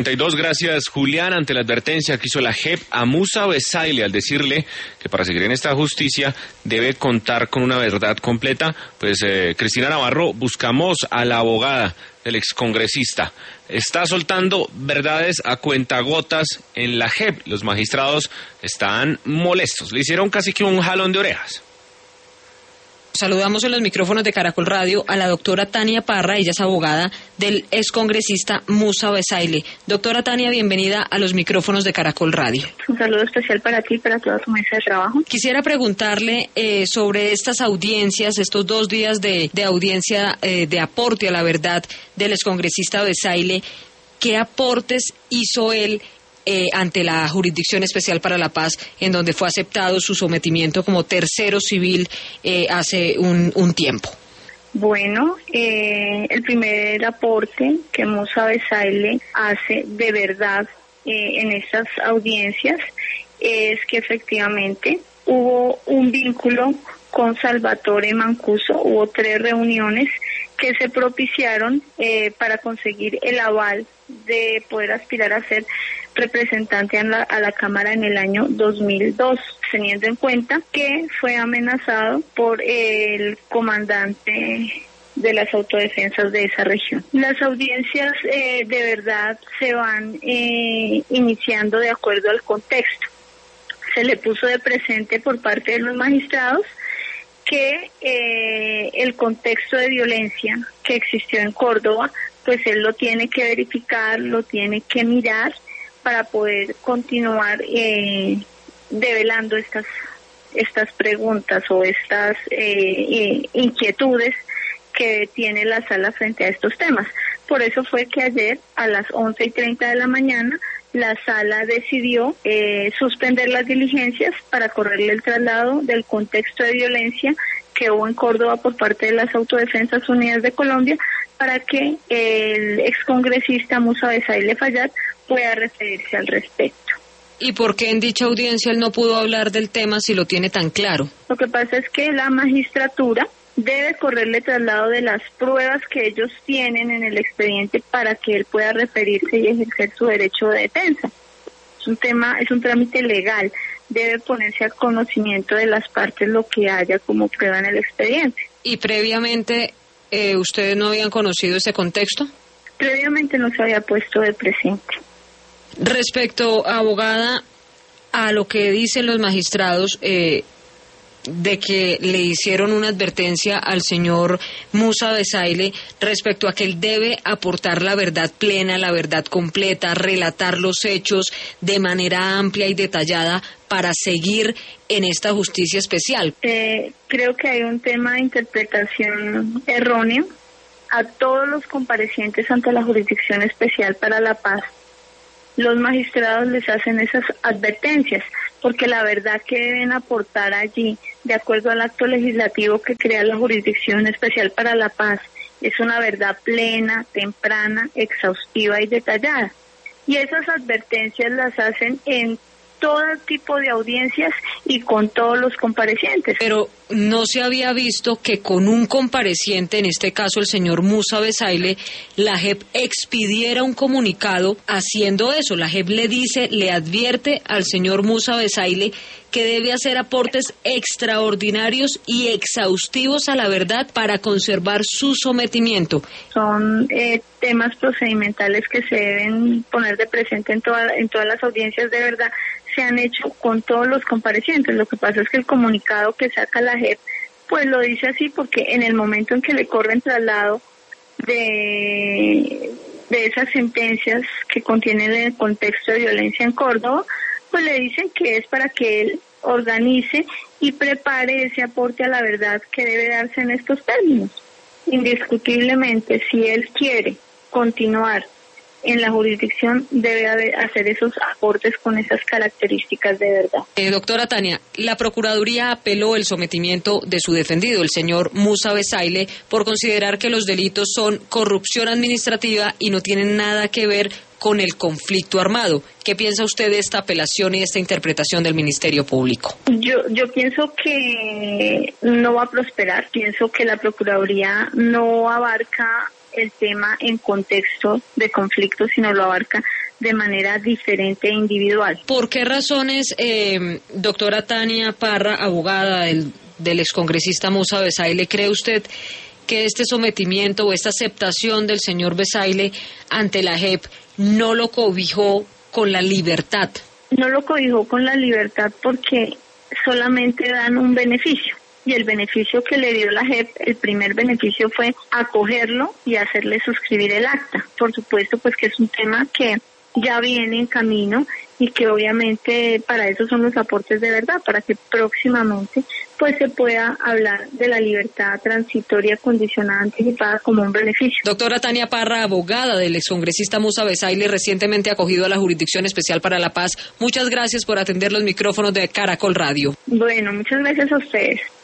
32, gracias Julián. Ante la advertencia que hizo la JEP a Musa Besaile al decirle que para seguir en esta justicia debe contar con una verdad completa, pues Cristina Navarro, buscamos a la abogada del excongresista. Está soltando verdades a cuentagotas en la JEP. Los magistrados están molestos. Le hicieron casi que un jalón de orejas. Saludamos en los micrófonos de Caracol Radio a la doctora Tania Parra, ella es abogada del excongresista Musa Besaile. Doctora Tania, bienvenida a los micrófonos de Caracol Radio. Un saludo especial para ti y para toda tu mesa de trabajo. Quisiera preguntarle sobre estas audiencias, estos 2 días de audiencia de aporte a la verdad del excongresista Besaile. ¿Qué aportes hizo él ante la Jurisdicción Especial para la Paz, en donde fue aceptado su sometimiento como tercero civil hace un tiempo? Bueno, el primer aporte que Musa Besaile hace de verdad en estas audiencias es que efectivamente hubo un vínculo con Salvatore Mancuso. Hubo 3 reuniones que se propiciaron para conseguir el aval de poder aspirar a ser representante a la Cámara en el año 2002, teniendo en cuenta que fue amenazado por el comandante de las autodefensas de esa región. Las audiencias de verdad se van iniciando de acuerdo al contexto. Se le puso de presente por parte de los magistrados que el contexto de violencia que existió en Córdoba, pues él lo tiene que verificar, lo tiene que mirar para poder continuar develando estas preguntas o estas inquietudes que tiene la sala frente a estos temas. Por eso fue que ayer a las 11:30 de la mañana la sala decidió suspender las diligencias para correrle el traslado del contexto de violencia que hubo en Córdoba por parte de las Autodefensas Unidas de Colombia, para que el excongresista Musa Besaile Fallat pueda referirse al respecto. ¿Y por qué en dicha audiencia él no pudo hablar del tema si lo tiene tan claro? Lo que pasa es que la magistratura debe correrle traslado de las pruebas que ellos tienen en el expediente para que él pueda referirse y ejercer su derecho de defensa. Es un trámite legal, debe ponerse al conocimiento de las partes lo que haya como prueba en el expediente. ¿Y previamente ustedes no habían conocido ese contexto? Previamente no se había puesto de presente. Respecto, abogada, a lo que dicen los magistrados de que le hicieron una advertencia al señor Musa Besaile respecto a que él debe aportar la verdad plena, la verdad completa, relatar los hechos de manera amplia y detallada para seguir en esta justicia especial. Creo que hay un tema de interpretación erróneo. A todos los comparecientes ante la Jurisdicción Especial para la Paz, los magistrados les hacen esas advertencias, porque la verdad que deben aportar allí, de acuerdo al acto legislativo que crea la Jurisdicción Especial para la Paz, es una verdad plena, temprana, exhaustiva y detallada. Y esas advertencias las hacen en todo tipo de audiencias y con todos los comparecientes. Pero no se había visto que con un compareciente, en este caso el señor Musa Besaile, la JEP expidiera un comunicado haciendo eso. La JEP le advierte al señor Musa Besaile que debe hacer aportes extraordinarios y exhaustivos a la verdad para conservar su sometimiento. Son temas procedimentales que se deben poner de presente en todas las audiencias. De verdad se han hecho con todos los comparecientes. Lo que pasa es que el comunicado que saca la JEP pues lo dice así porque en el momento en que le corren traslado de esas sentencias que contienen el contexto de violencia en Córdoba, pues le dicen que es para que él organice y prepare ese aporte a la verdad que debe darse en estos términos. Indiscutiblemente, si él quiere continuar en la jurisdicción, debe hacer esos aportes con esas características de verdad. Doctora Tania, la Procuraduría apeló el sometimiento de su defendido, el señor Musa Besaile, por considerar que los delitos son corrupción administrativa y no tienen nada que ver con el conflicto armado. ¿Qué piensa usted de esta apelación y esta interpretación del Ministerio Público? Yo pienso que no va a prosperar. Pienso que la Procuraduría no abarca el tema en contexto de conflicto, sino lo abarca de manera diferente e individual. ¿Por qué razones, doctora Tania Parra, abogada del excongresista Musa Besaile, cree usted que este sometimiento o esta aceptación del señor Besaile ante la JEP no lo cobijó con la libertad? No lo cobijó con la libertad porque solamente dan un beneficio. Y el beneficio que le dio la JEP, el primer beneficio fue acogerlo y hacerle suscribir el acta. Por supuesto, pues que es un tema que ya viene en camino y que obviamente para eso son los aportes de verdad, para que próximamente pues se pueda hablar de la libertad transitoria condicionada anticipada como un beneficio. Doctora Tania Parra, abogada del excongresista Musa Besaile, recientemente acogido a la Jurisdicción Especial para la Paz, muchas gracias por atender los micrófonos de Caracol Radio. Bueno, muchas gracias a ustedes.